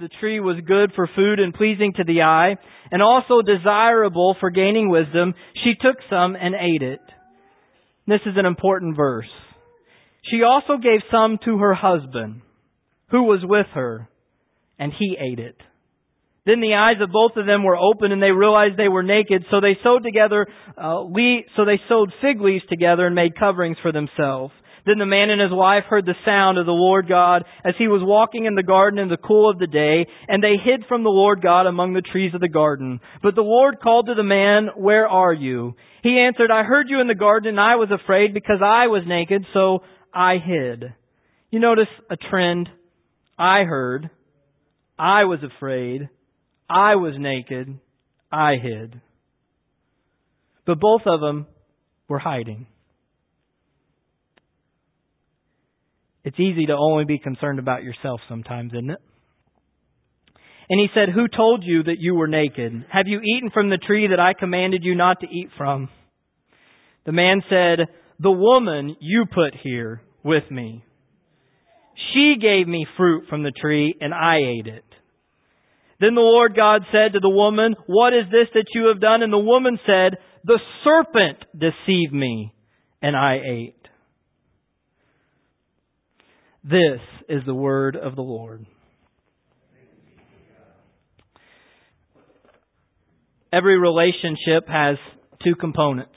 The tree was good for food and pleasing to the eye, and also desirable for gaining wisdom. She took some and ate it. This is an important verse. She also gave some to her husband, who was with her, and he ate it. Then the eyes of both of them were opened, and they realized they were naked. So they sewed fig leaves together and made coverings for themselves. Then the man and his wife heard the sound of the Lord God as he was walking in the garden in the cool of the day, and they hid from the Lord God among the trees of the garden. But the Lord called to the man, "Where are you?" He answered, "I heard you in the garden, and I was afraid because I was naked, so I hid." You notice a trend. I heard. I was afraid. I was naked. I hid. But both of them were hiding. It's easy to only be concerned about yourself sometimes, isn't it? And he said, "Who told you that you were naked? Have you eaten from the tree that I commanded you not to eat from?" The man said, "The woman you put here with me. She gave me fruit from the tree, and I ate it." Then the Lord God said to the woman, "What is this that you have done?" And the woman said, "The serpent deceived me, and I ate." This is the word of the Lord. Every relationship has two components.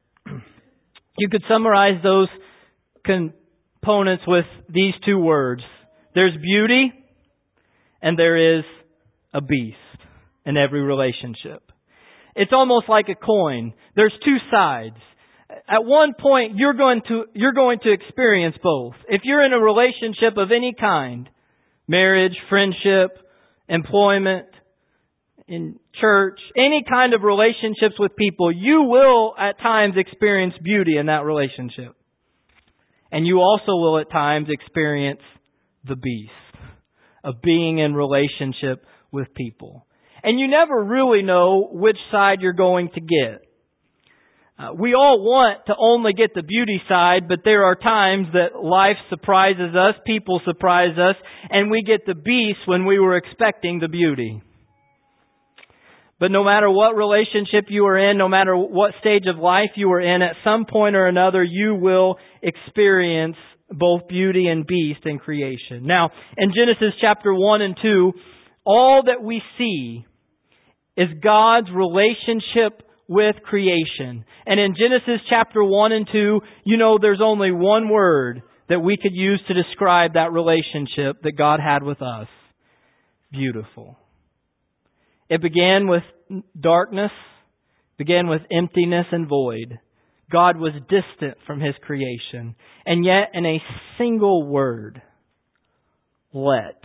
You could summarize those components with these two words. There's beauty and there is a beast in every relationship. It's almost like a coin. There's two sides. At one point, you're going to experience both. If you're in a relationship of any kind, marriage, friendship, employment, in church, any kind of relationships with people, you will at times experience beauty in that relationship. And you also will at times experience the beast of being in relationship with people. And you never really know which side you're going to get. We all want to only get the beauty side, but there are times that life surprises us, people surprise us, and we get the beast when we were expecting the beauty. But no matter what relationship you are in, no matter what stage of life you are in, at some point or another, you will experience both beauty and beast in creation. Now, in Genesis chapter 1 and 2, all that we see is God's relationship with creation. And in Genesis chapter 1 and 2, there's only one word that we could use to describe that relationship that God had with us. Beautiful. It began with darkness, began with emptiness and void. God was distant from His creation. And yet in a single word, let.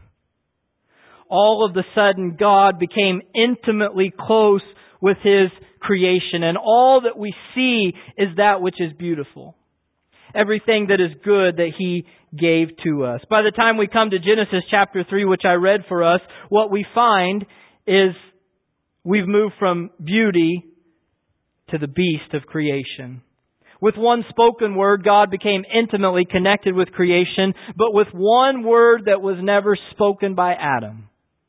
All of a sudden, God became intimately close with His creation. And all that we see is that which is beautiful. Everything that is good that He gave to us. By the time we come to Genesis chapter 3, which I read for us, what we find is we've moved from beauty to the beast of creation. With one spoken word, God became intimately connected with creation, but with one word that was never spoken by Adam.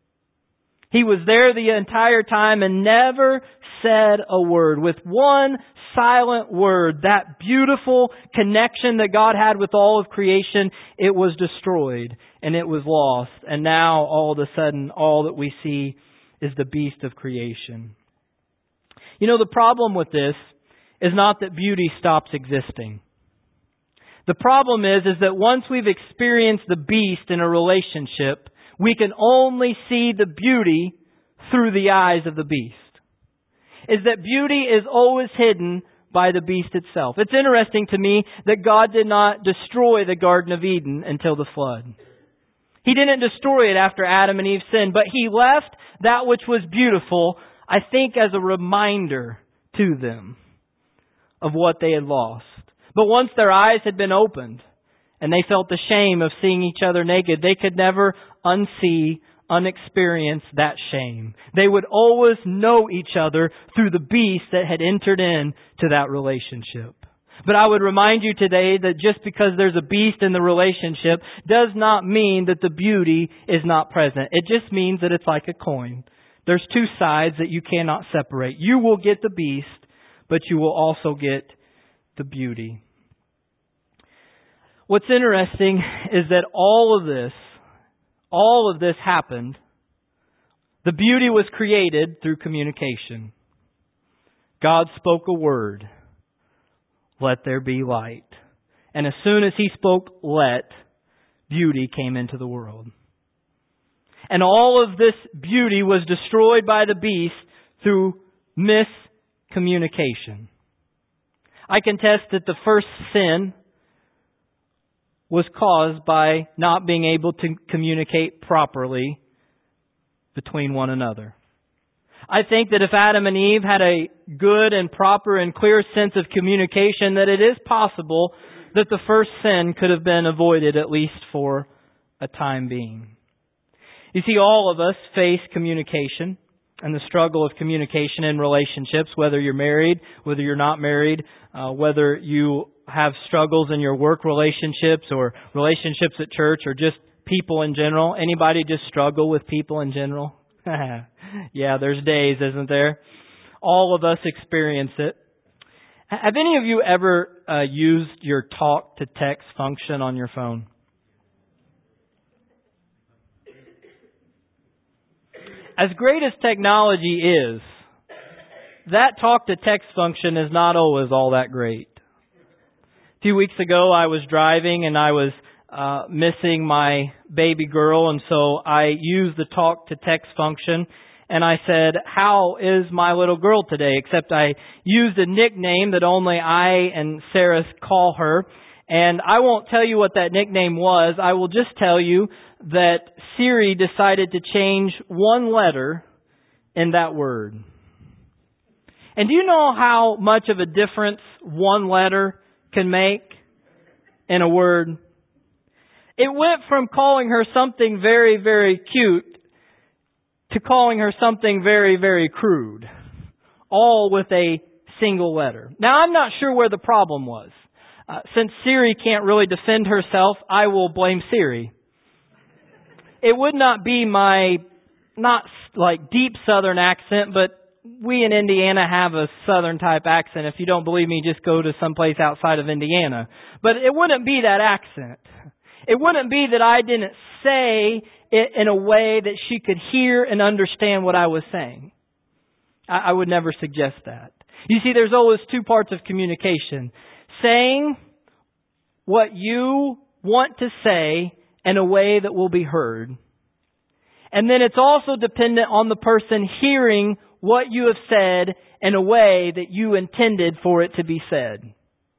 He was there the entire time and never said a word. With one silent word, that beautiful connection that God had with all of creation, it was destroyed and it was lost. And now, all of a sudden, all that we see is the beast of creation. The problem with this is not that beauty stops existing. The problem is that once we've experienced the beast in a relationship, we can only see the beauty through the eyes of the beast. Is that beauty is always hidden by the beast itself. It's interesting to me that God did not destroy the Garden of Eden until the flood. He didn't destroy it after Adam and Eve sinned, but He left that which was beautiful, I think, as a reminder to them of what they had lost. But once their eyes had been opened and they felt the shame of seeing each other naked, they could never unexperience that shame. They would always know each other through the beast that had entered into that relationship. But I would remind you today that just because there's a beast in the relationship does not mean that the beauty is not present. It just means that it's like a coin. There's two sides that you cannot separate. You will get the beast, but you will also get the beauty. What's interesting is that all of this happened. The beauty was created through communication. God spoke a word. Let there be light. And as soon as He spoke let, beauty came into the world. And all of this beauty was destroyed by the beast through miscommunication. I can attest that the first sin was caused by not being able to communicate properly between one another. I think that if Adam and Eve had a good and proper and clear sense of communication, that it is possible that the first sin could have been avoided, at least for a time being. You see, all of us face communication and the struggle of communication in relationships, whether you're married, whether you're not married, whether you have struggles in your work relationships or relationships at church or just people in general. Anybody just struggle with people in general? Yeah, there's days, isn't there? All of us experience it. Have any of you ever used your talk to text function on your phone? As great as technology is, that talk to text function is not always all that great. A few weeks ago I was driving and I was missing my baby girl, and so I used the talk to text function and I said, "How is my little girl today?" Except I used a nickname that only I and Sarah call her. And I won't tell you what that nickname was. I will just tell you that Siri decided to change one letter in that word. And do you know how much of a difference one letter can make in a word? It went from calling her something very, very cute to calling her something very, very crude. All with a single letter. Now, I'm not sure where the problem was. Since Siri can't really defend herself, I will blame Siri. It would not be my, not like deep Southern accent, but we in Indiana have a Southern type accent. If you don't believe me, just go to someplace outside of Indiana. But it wouldn't be that accent. It wouldn't be that I didn't say it in a way that she could hear and understand what I was saying. I would never suggest that. You see, there's always two parts of communication. Saying what you want to say in a way that will be heard. And then it's also dependent on the person hearing what you have said in a way that you intended for it to be said.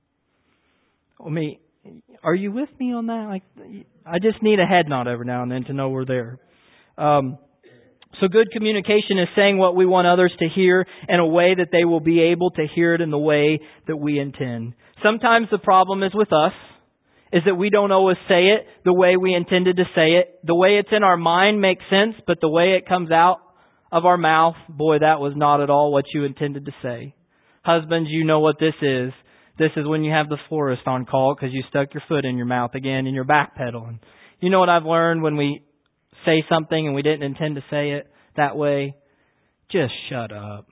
Are you with me on that? I just need a head nod every now and then to know we're there. So good communication is saying what we want others to hear in a way that they will be able to hear it in the way that we intend. Sometimes the problem is with us, is that we don't always say it the way we intended to say it. The way it's in our mind makes sense, but the way it comes out of our mouth, boy, that was not at all what you intended to say. Husbands, you know what this is. This is when you have the florist on call because you stuck your foot in your mouth again and you're backpedaling. You know what I've learned when we say something and we didn't intend to say it that way? Just shut up.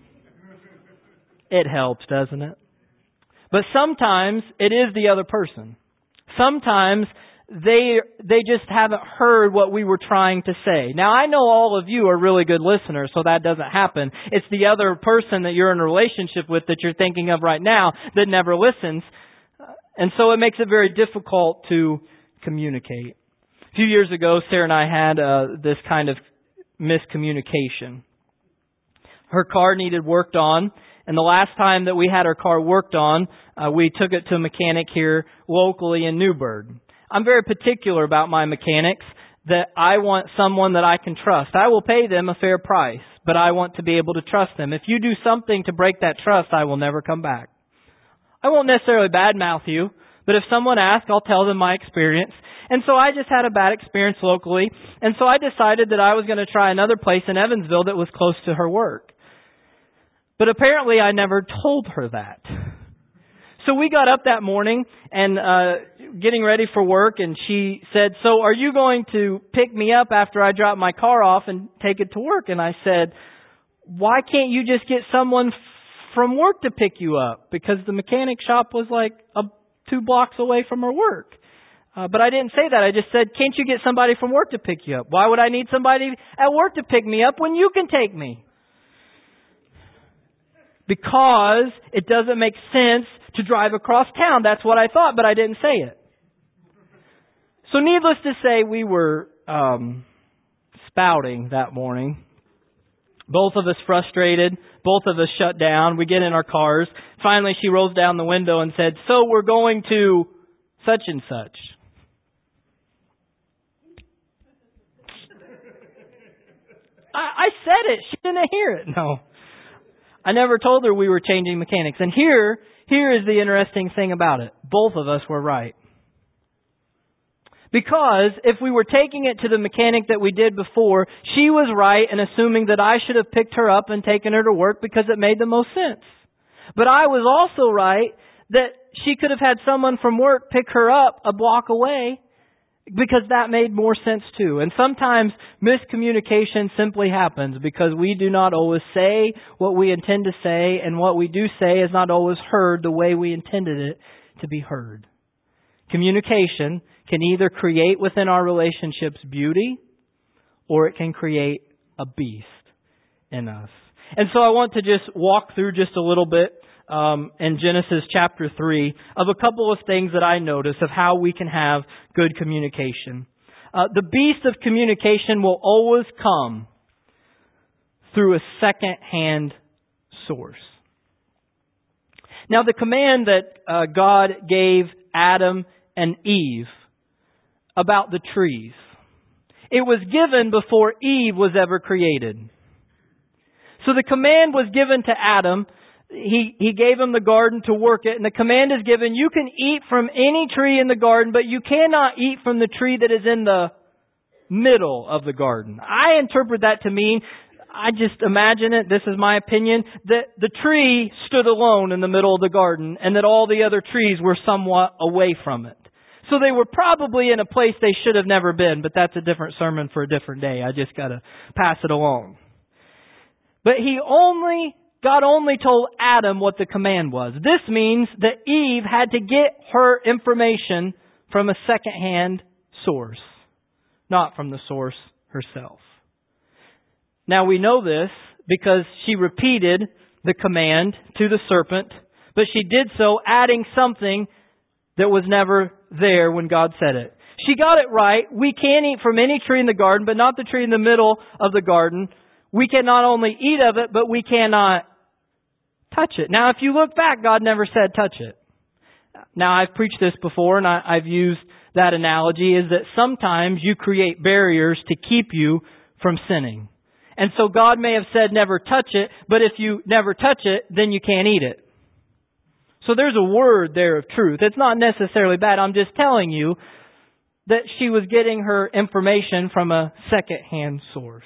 It helps, doesn't it? But sometimes it is the other person. Sometimes they just haven't heard what we were trying to say. Now, I know all of you are really good listeners, so that doesn't happen. It's the other person that you're in a relationship with that you're thinking of right now that never listens. And so it makes it very difficult to communicate. A few years ago, Sarah and I had this kind of miscommunication. Her car needed worked on. And the last time that we had our car worked on, we took it to a mechanic here locally in Newburgh. I'm very particular about my mechanics, that I want someone that I can trust. I will pay them a fair price, but I want to be able to trust them. If you do something to break that trust, I will never come back. I won't necessarily badmouth you, but if someone asks, I'll tell them my experience. And so I just had a bad experience locally, and so I decided that I was going to try another place in Evansville that was close to her work. But apparently I never told her that. So we got up that morning and getting ready for work, and she said, "So are you going to pick me up after I drop my car off and take it to work?" And I said, "Why can't you just get someone from work to pick you up?" Because the mechanic shop was like 2 blocks away from her work. But I didn't say that. I just said, "Can't you get somebody from work to pick you up?" "Why would I need somebody at work to pick me up when you can take me?" Because it doesn't make sense to drive across town. That's what I thought, but I didn't say it. So needless to say, we were spouting that morning. Both of us frustrated. Both of us shut down. We get in our cars. Finally, she rolls down the window and said, "So we're going to such and such." I said it. She didn't hear it. No. I never told her we were changing mechanics. And here is the interesting thing about it. Both of us were right. Because if we were taking it to the mechanic that we did before, she was right in assuming that I should have picked her up and taken her to work because it made the most sense. But I was also right that she could have had someone from work pick her up a block away because that made more sense too. And sometimes miscommunication simply happens because we do not always say what we intend to say, and what we do say is not always heard the way we intended it to be heard. Communication can either create within our relationships beauty, or it can create a beast in us. And so I want to just walk through just a little bit in Genesis chapter 3 of a couple of things that I notice of how we can have good communication. The beast of communication will always come through a second-hand source. Now, the command that God gave Adam and Eve about the trees, it was given before Eve was ever created. So the command was given to Adam. He gave him the garden to work it, and the command is given, you can eat from any tree in the garden, but you cannot eat from the tree that is in the middle of the garden. I interpret that to mean, I just imagine it, this is my opinion, that the tree stood alone in the middle of the garden, and that all the other trees were somewhat away from it. So they were probably in a place they should have never been, but that's a different sermon for a different day. I just got to pass it along. But God only told Adam what the command was. This means that Eve had to get her information from a second-hand source, not from the source herself. Now we know this because she repeated the command to the serpent, but she did so adding something that was never there when God said it. She got it right. We can eat from any tree in the garden, but not the tree in the middle of the garden. We can not only eat of it, but we cannot touch it. Now, if you look back, God never said touch it. Now, I've preached this before, and I've used that analogy, is that sometimes you create barriers to keep you from sinning. And so God may have said never touch it, but if you never touch it, then you can't eat it. So there's a word there of truth. It's not necessarily bad. I'm just telling you that she was getting her information from a second-hand source.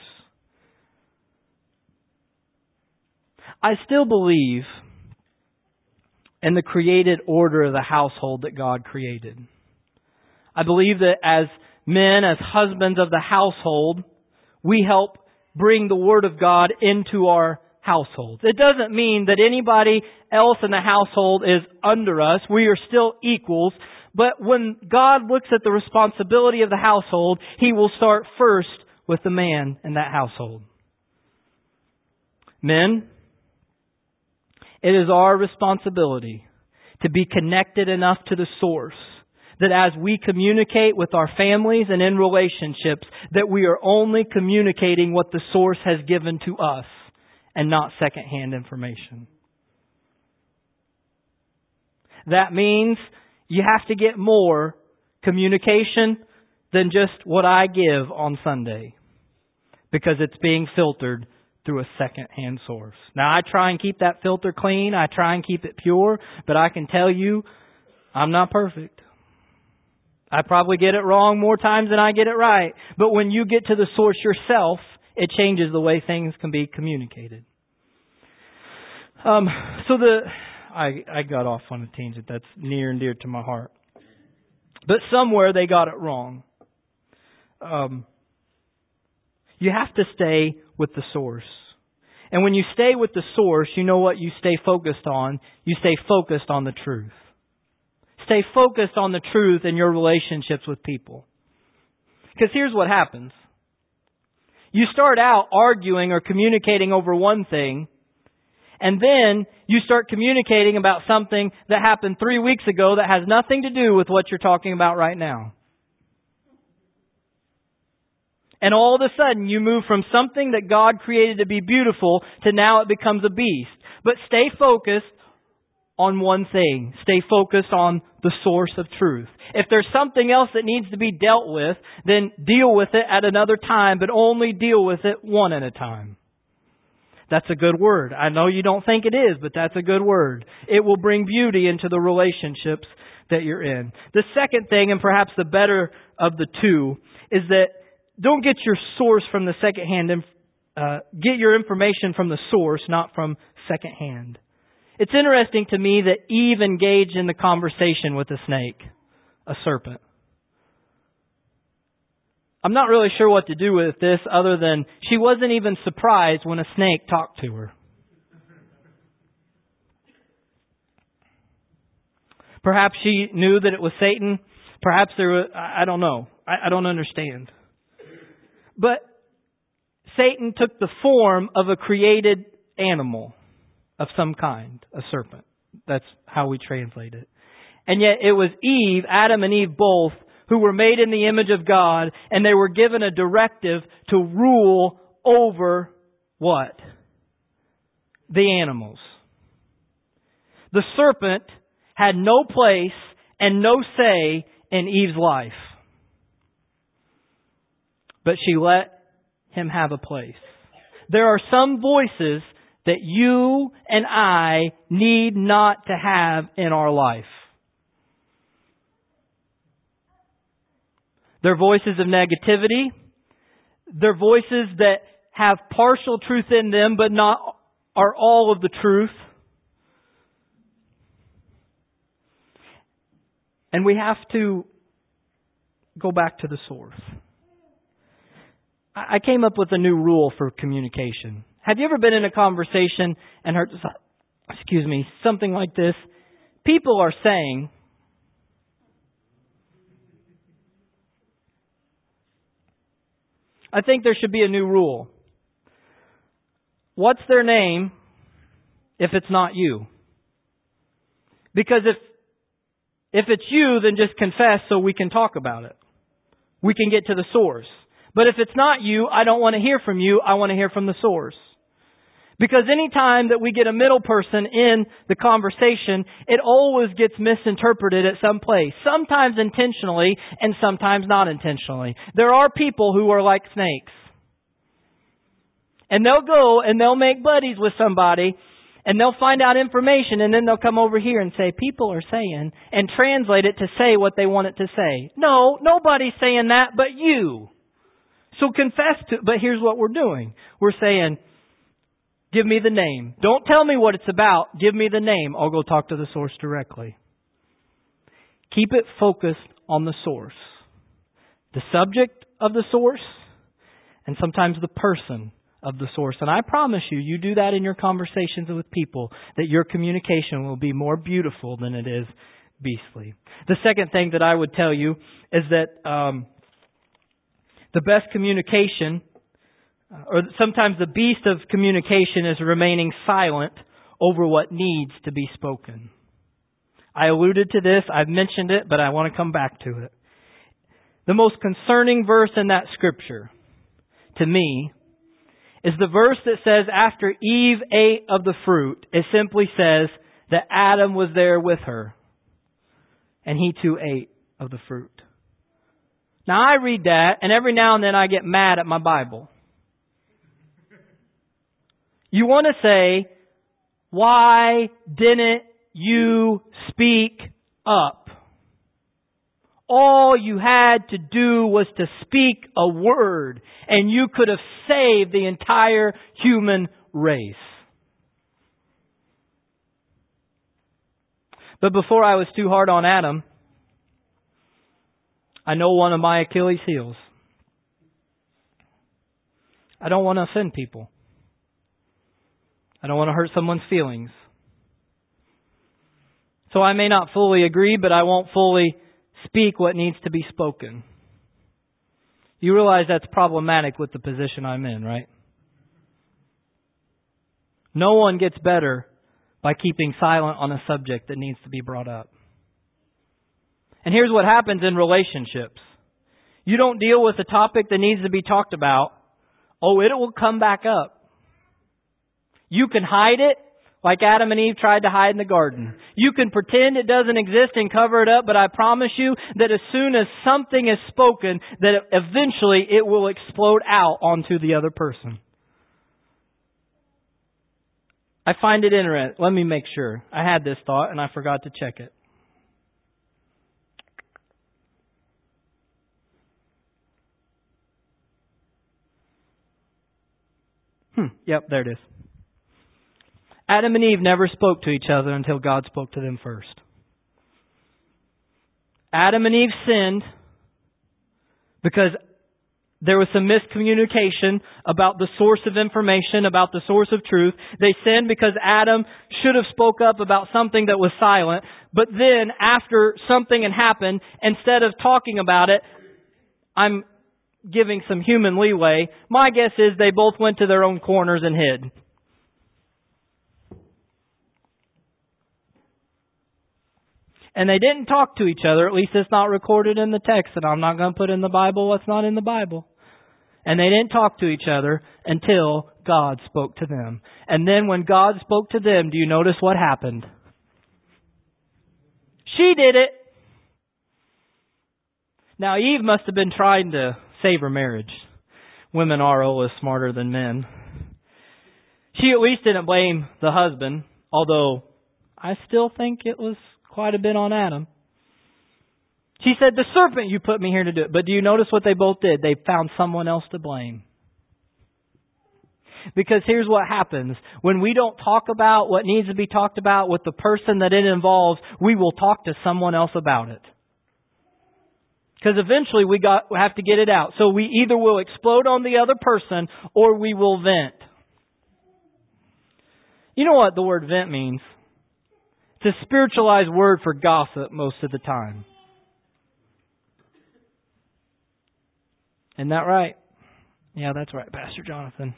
I still believe in the created order of the household that God created. I believe that as men, as husbands of the household, we help bring the Word of God into our households. It doesn't mean that anybody else in the household is under us. We are still equals. But when God looks at the responsibility of the household, He will start first with the man in that household. Men, it is our responsibility to be connected enough to the source that as we communicate with our families and in relationships, that we are only communicating what the source has given to us and not secondhand information. That means you have to get more communication than just what I give on Sunday, because it's being filtered through a second-hand source. Now, I try and keep that filter clean. I try and keep it pure. But I can tell you, I'm not perfect. I probably get it wrong more times than I get it right. But when you get to the source yourself, it changes the way things can be communicated. So I got off on a tangent that's near and dear to my heart. But somewhere they got it wrong. You have to stay with the source. And when you stay with the source, you know what you stay focused on? You stay focused on the truth. Stay focused on the truth in your relationships with people. Because here's what happens. You start out arguing or communicating over one thing, and then you start communicating about something that happened 3 weeks ago that has nothing to do with what you're talking about right now. And all of a sudden you move from something that God created to be beautiful to now it becomes a beast. But stay focused on one thing. Stay focused on the source of truth. If there's something else that needs to be dealt with, then deal with it at another time, but only deal with it one at a time. That's a good word. I know you don't think it is, but that's a good word. It will bring beauty into the relationships that you're in. The second thing, and perhaps the better of the two, is that don't get your source from the secondhand. Get your information from the source, not from secondhand. It's interesting to me that Eve engaged in the conversation with a snake, a serpent. I'm not really sure what to do with this other than she wasn't even surprised when a snake talked to her. Perhaps she knew that it was Satan. Perhaps there was, I don't know. I don't understand. But Satan took the form of a created animal of some kind, a serpent. That's how we translate it. And yet it was Eve, Adam and Eve both, who were made in the image of God, and they were given a directive to rule over what? The animals. The serpent had no place and no say in Eve's life. But she let him have a place. There are some voices that you and I need not to have in our life. They're voices of negativity. They're voices that have partial truth in them, but not are all of the truth. And we have to go back to the source. I came up with a new rule for communication. Have you ever been in a conversation and heard, something like this? People are saying, I think there should be a new rule. What's their name if it's not you? Because if it's you, then just confess so we can talk about it. We can get to the source. But if it's not you, I don't want to hear from you. I want to hear from the source. Because any time that we get a middle person in the conversation, it always gets misinterpreted at some place. Sometimes intentionally and sometimes not intentionally. There are people who are like snakes. And they'll go and they'll make buddies with somebody and they'll find out information and then they'll come over here and say, people are saying, and translate it to say what they want it to say. No, nobody's saying that but you. So confess to, but here's what we're doing. We're saying, give me the name. Don't tell me what it's about. Give me the name. I'll go talk to the source directly. Keep it focused on the source. The subject of the source and sometimes the person of the source. And I promise you, you do that in your conversations with people, that your communication will be more beautiful than it is beastly. The second thing that I would tell you is that the best communication, or sometimes the beast of communication, is remaining silent over what needs to be spoken. I alluded to this, I've mentioned it, but I want to come back to it. The most concerning verse in that scripture, to me, is the verse that says after Eve ate of the fruit, it simply says that Adam was there with her, and he too ate of the fruit. Now I read that, and every now and then I get mad at my Bible. You want to say, why didn't you speak up? All you had to do was to speak a word, and you could have saved the entire human race. But before I was too hard on Adam, I know one of my Achilles heels. I don't want to offend people. I don't want to hurt someone's feelings. So I may not fully agree, but I won't fully speak what needs to be spoken. You realize that's problematic with the position I'm in, right? No one gets better by keeping silent on a subject that needs to be brought up. And here's what happens in relationships. You don't deal with a topic that needs to be talked about. Oh, it will come back up. You can hide it like Adam and Eve tried to hide in the garden. You can pretend it doesn't exist and cover it up, but I promise you that as soon as something is spoken, that eventually it will explode out onto the other person. I find it interesting. Let me make sure. I had this thought and I forgot to check it. Yep, there it is. Adam and Eve never spoke to each other until God spoke to them first. Adam and Eve sinned because there was some miscommunication about the source of information, about the source of truth. They sinned because Adam should have spoke up about something that was silent. But then, after something had happened, instead of talking about it, I'm giving some human leeway. My guess is they both went to their own corners and hid. And they didn't talk to each other. At least it's not recorded in the text. And I'm not going to put in the Bible what's not in the Bible. And they didn't talk to each other until God spoke to them. And then when God spoke to them, do you notice what happened? She did it. Now Eve must have been trying to save her marriage. Women are always smarter than men. She at least didn't blame the husband, although I still think it was quite a bit on Adam. She said, the serpent, you put me here to do it. But do you notice what they both did? They found someone else to blame. Because here's what happens. When we don't talk about what needs to be talked about with the person that it involves, we will talk to someone else about it. Because eventually we have to get it out. So we either will explode on the other person or we will vent. You know what the word vent means? It's a spiritualized word for gossip most of the time. Isn't that right? Yeah, that's right, Pastor Jonathan.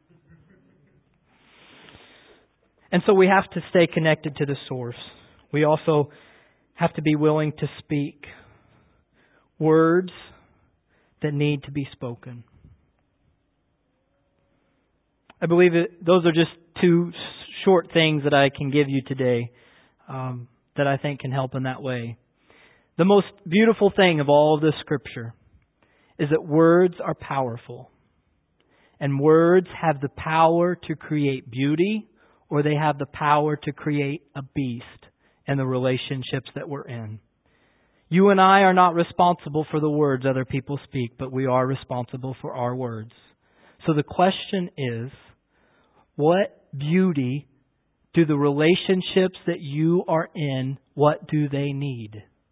And so we have to stay connected to the source. We also have to be willing to speak words that need to be spoken. I believe those are just two short things that I can give you today that I think can help in that way. The most beautiful thing of all of this Scripture is that words are powerful. And words have the power to create beauty, or they have the power to create a beast in the relationships that we're in. You and I are not responsible for the words other people speak, but we are responsible for our words. So the question is, what beauty do the relationships that you are in, what do they need?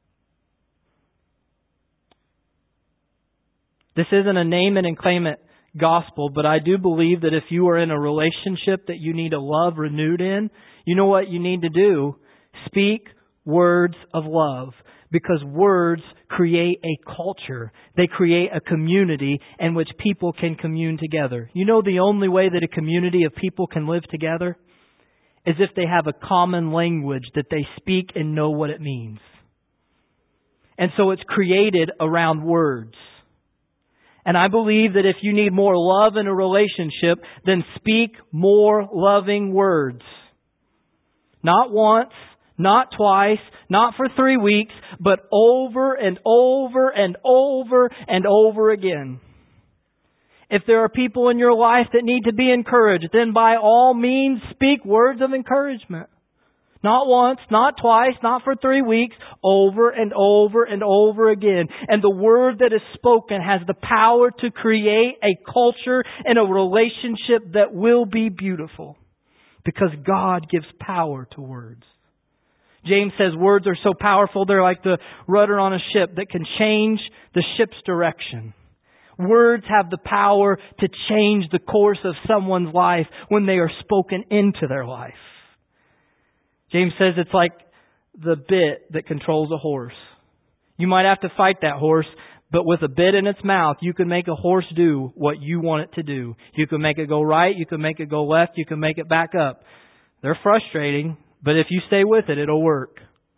This isn't a name it and claim it gospel, but I do believe that if you are in a relationship that you need a love renewed in, you know what you need to do? Speak words of love. Because words create a culture. They create a community in which people can commune together. You know the only way that a community of people can live together is if they have a common language that they speak and know what it means. And so it's created around words. And I believe that if you need more love in a relationship, then speak more loving words. Not once, not twice, not for 3 weeks, but over and over and over and over again. If there are people in your life that need to be encouraged, then by all means speak words of encouragement. Not once, not twice, not for 3 weeks, over and over and over again. And the word that is spoken has the power to create a culture and a relationship that will be beautiful. Because God gives power to words. James says words are so powerful, they're like the rudder on a ship that can change the ship's direction. Words have the power to change the course of someone's life when they are spoken into their life. James says it's like the bit that controls a horse. You might have to fight that horse, but with a bit in its mouth, you can make a horse do what you want it to do. You can make it go right, you can make it go left, you can make it back up. They're frustrating, but if you stay with it, it'll work.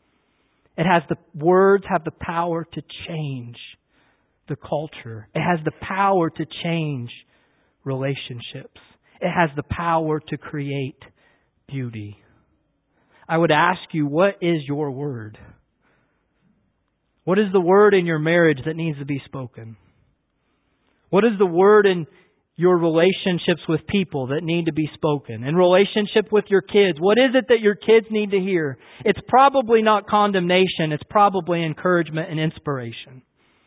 Words have the power to change the culture. It has the power to change relationships. It has the power to create beauty. I would ask you, what is your word? What is the word in your marriage that needs to be spoken? What is the word in your relationships with people that need to be spoken? In relationship with your kids, what is it that your kids need to hear? It's probably not condemnation. It's probably encouragement and inspiration.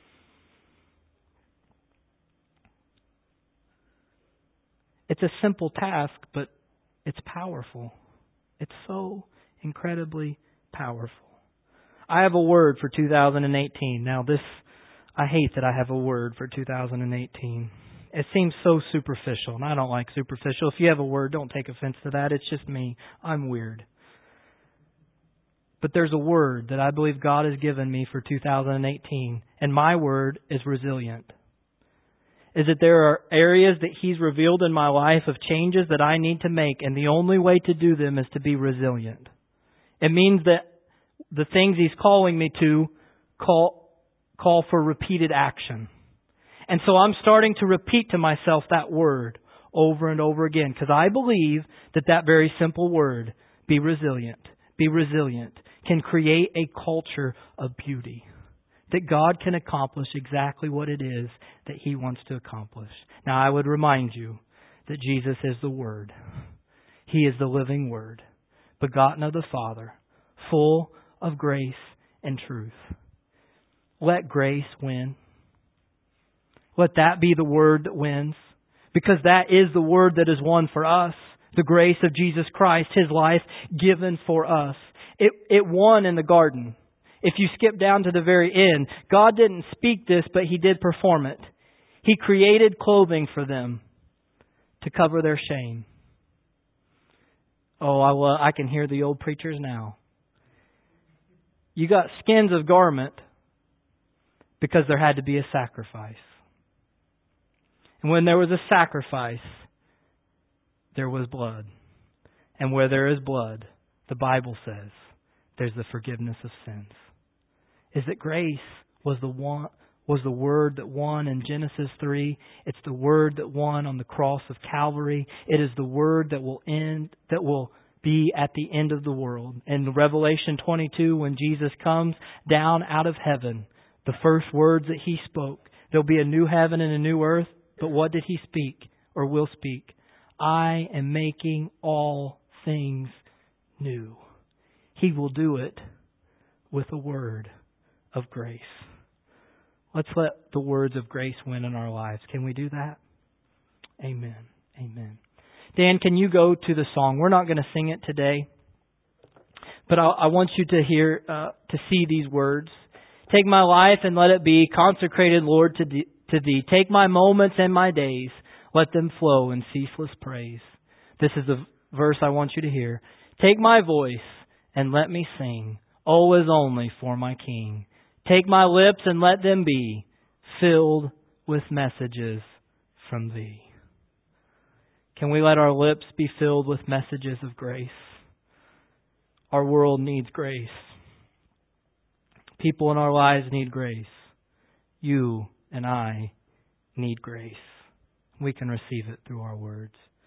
It's a simple task, but it's powerful. It's so incredibly powerful. I have a word for 2018. Now I hate that I have a word for 2018. It seems so superficial, and I don't like superficial. If you have a word, don't take offense to that. It's just me. I'm weird. But there's a word that I believe God has given me for 2018, and my word is resilient. Is that there are areas that He's revealed in my life of changes that I need to make, and the only way to do them is to be resilient. It means that the things He's calling me to call for repeated action. And so I'm starting to repeat to myself that word over and over again, because I believe that very simple word, be resilient, can create a culture of beauty. That God can accomplish exactly what it is that He wants to accomplish. Now, I would remind you that Jesus is the Word. He is the living Word, begotten of the Father, full of grace and truth. Let grace win. Let that be the word that wins, because that is the word that is won for us. The grace of Jesus Christ, His life given for us. It won in the garden. If you skip down to the very end, God didn't speak this, but He did perform it. He created clothing for them to cover their shame. Oh, I can hear the old preachers now. You got skins of garment because there had to be a sacrifice. And when there was a sacrifice, there was blood. And where there is blood, the Bible says, there's the forgiveness of sins. Is that grace was the word that won in Genesis 3. It's the word that won on the cross of Calvary. It is the word that will be at the end of the world. In Revelation 22, when Jesus comes down out of heaven, the first words that He spoke, there'll be a new heaven and a new earth. But what did He speak or will speak? I am making all things new. He will do it with a word of grace. Let's let the words of grace win in our lives. Can we do that? Amen. Amen. Dan, can you go to the song? We're not going to sing it today, but I want you to hear, to see these words. Take my life and let it be consecrated, Lord, to Thee. Take my moments and my days. Let them flow in ceaseless praise. This is the verse I want you to hear. Take my voice and let me sing, always only for my King. Take my lips and let them be filled with messages from Thee. Can we let our lips be filled with messages of grace? Our world needs grace. People in our lives need grace. You and I need grace. We can receive it through our words.